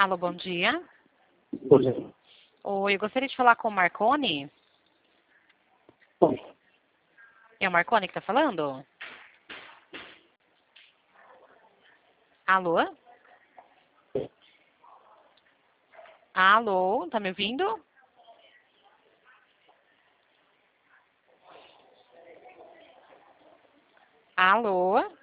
Alô, bom dia. Hoje. Oi, eu gostaria de falar com o Marconi. É o Marconi que está falando? Alô? Alô, tá me ouvindo? Alô?